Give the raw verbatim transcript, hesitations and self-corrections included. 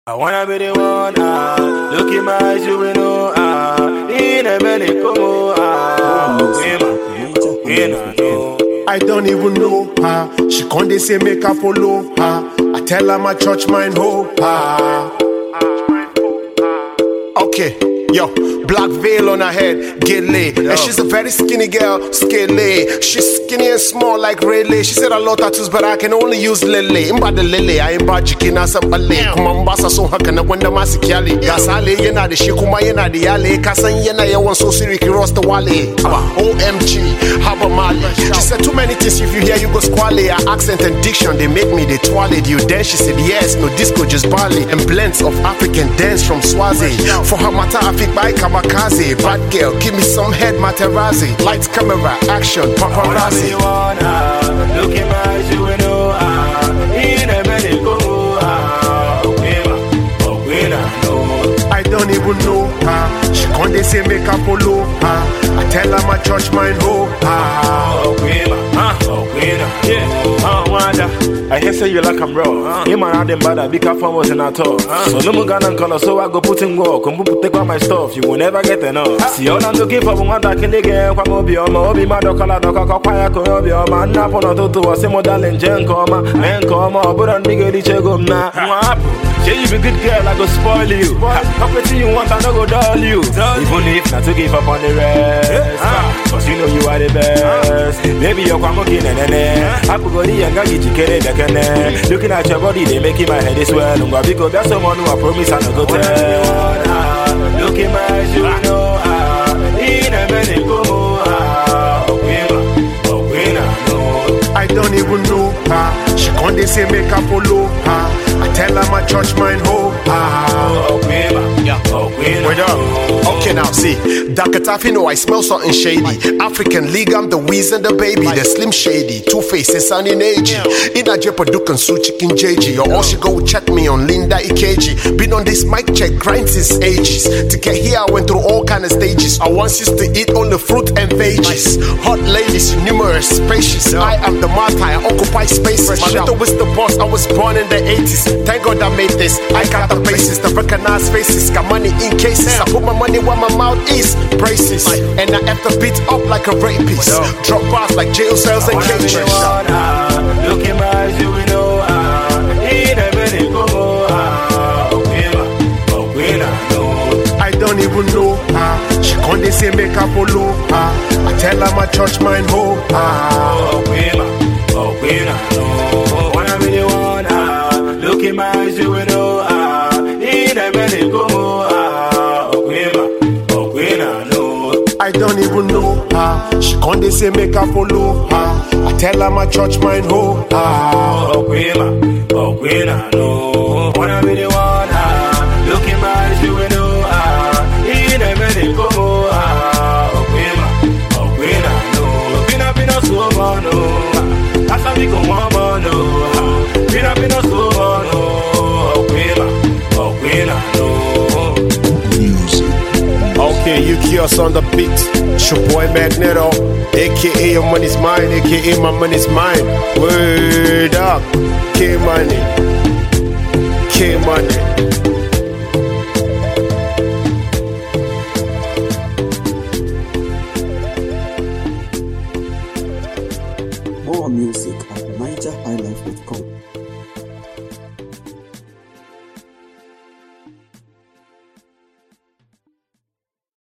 I wanna be the one, ah. Look in my eyes, you will know, ah. In a minute, come on, ah. I don't even know her. She can't they say make her follow her. I tell her my church mind hope her. Okay, yo, black veil on her head, get laid. And she's a very skinny girl, scaly. She's skinny and small like Rayleigh. She said I love tattoos, but I can only use Lele. Imba de Lele, I imba jikina sambale. Kumambasa so hakana wenda masikiali. Gasale yena de shikuma yena de yale. Kasan yena ya wan so siriki rosta wale. O M G, haba mali. She said too many things, if you hear you go squally. Her accent and diction, they make me they twirled you. Then she said yes, no disco, just Bali. And blends of African dance from Swazi. For her matter, I think by Kamakaze. Bad girl, give me some head, Materazzi. Lights, camera, action, paparazzi. Look in my eyes, you will know, ah. In a minute, go, ah. I don't even know her. She can't they say make her follow her. I tell her my church mind hope I hear say you like I'm raw. You man, I didn't bother, big up was in at all. So no more gun and color, so I go put in work. Come put take all my stuff, you will never get enough. See all I'm looking for one that can again. Come over your mobi, my dog, color, dog, quiet, come over your man, nap on a toto, or some darling, Jen, come, and come, but on nigga, the chegum now. Say you be good girl, I go spoil you. Everything you want, I no go dull you. Even if not to give up on the rest, cause you know you are the best. Baby, you're quite looking and then I could go the young guy, you carry the can. Looking at your body, they making my head as well. Because there's someone who I promise I no go tell. Look in my eyes, you know, in a minute, go. I don't even know her. She can't they say make her follow her. I tell her my church mind hope her. Wait up. Okay now, see, Dakatafi know I smell something shady. African League, I'm the Weez and the baby. The Slim Shady, Two Faces, and in age. In a Jepadukan Su Chicken J G. Or all she go check me on Linda Ikeji. Been on this mic check grind since ages. To get here, I went through all kind of stages. I once used to eat all the fruit and veggies. Hot ladies, numerous, spacious. I am the martyr, I occupy spaces. My little was the boss, I was born in the eighties. Thank God I made this. I got the basis, the recognized faces. Got money in cases. I put my money where my mouth is. Braces. And I F the beat up like a rapist. Drop bars like jail cells and cages. Look in my eyes, you will know. In a minute, go. I don't even know her. She can't they say make her follow her. I tell her my church mind hope Wanna be the one, ah. Look in my eyes, you will know, ah. In a minute, go, ah. I don't even know her. She can't they say make her follow her. I tell her my church mind hope Wanna be the one, ah. Look in my eyes, you will know, ah. In a minute, go, ah. Pina, pina, so, no. That's how we go, mama, no. Pina, pina, so, no. Okay, you kios on the beat. It's your boy Magneto, aka your money's mine, aka my money's mine. Word up, K money, K money.